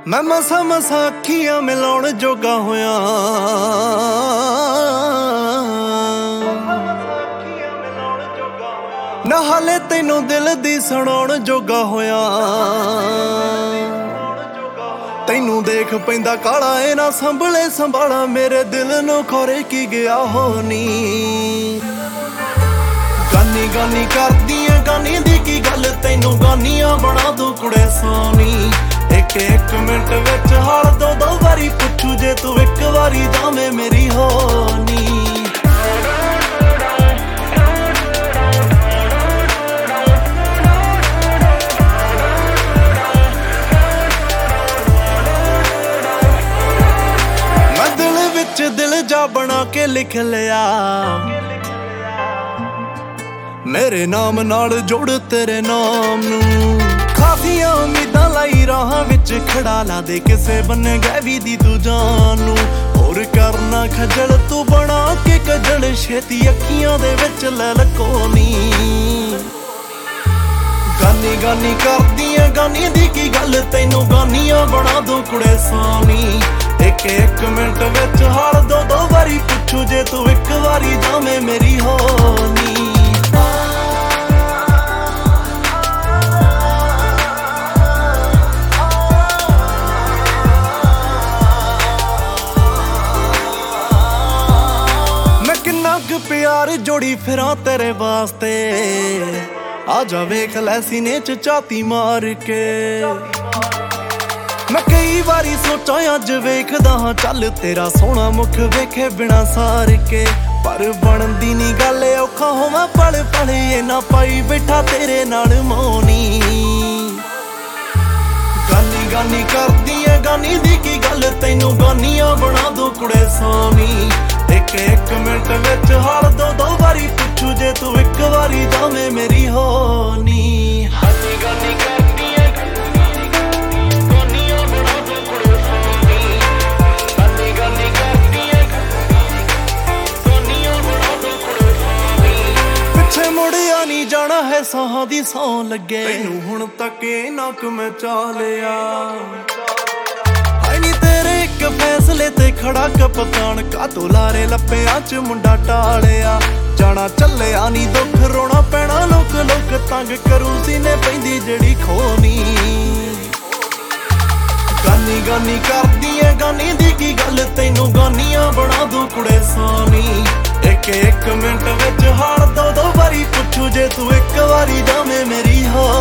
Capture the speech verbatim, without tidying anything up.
मैं मसा मसा अखियां मिलाउण जोगा होया, ना हाले तैनू दिल दी सुनाउण जोगा होया। तैनू देख पैंदा काला ए ना संभले संभाला, मेरे दिल नू खोरे की गया होनी। गानी गानी करदी ऐ गानी दी की गल, तैनू गानियां बना दूं कुड़े सोनी। एक एक मिनट विच हाल दो दो वारी पुछू, जे तू एक वारी जावे मेरी होनी। मैं दिल विच दिल जा बना के लिख लिया, मेरे नाम नाल जोड़ तेरे नाम नू। खासियां उम्मीदां लाई राहां विच खड़ा ला दे, किसे बन्ने गैवी दी तू जानू। होर करना खजल तू बना के कजल, छेती अखियां दे विच लै लकोनी। गानी गानी करदी ऐ गानी दी की गल, तैनू गानियां बना दूं कुड़े सोनी। एक एक मिनट विच हाल दो दो वारी पुछू, जे तू एक वारी जावे मेरी होनी। प्यार जोड़ी फिरा तेरे वास्ते, आजा वेख लै सीने च छाती मार के। मैं कई बारी सोचा अज वेखदा हां चल, तेरा सोहना मुख वेखे बिना सार के। पर बनदी नी गल औखा होवां पल पल, इना पाई बैठा तेरे नाल मौनी। गानी गानी करदी ऐ गानी दी की गल, तैनू गानियां बना दूं कुड़े सोनी। एक एक मिनट विच हाल दो दो वारी पुछू, जे तू एक वारी जावे मेरी होनी। गानी गानी करदी ऐ गानियां बना दूं कुड़े सोनी। गानी गानी करदी ऐ गानियां बना दूं कुड़े सोनी। पिछे मुड़िया नी जाना है साहां दी सौ लगे, तैनू हुण तक इन्ना क मैं चा लिया। फैसले ते खड़ा कप्तान, कातों लारे लप्पियां च मुंडा टालिया। जाना चलिया नी दुख रोना पैना, लोक लोक तंग करू सीने पैंदी जेड़ी खोनी। गानी गानी करदी ऐ गानी दी की गल, तैनू गानियां बना दूं कुड़े सोनी। एक एक मिनट विच हाल दो दो वारी पुछू, जे तू एक वारी जावे मेरी हो।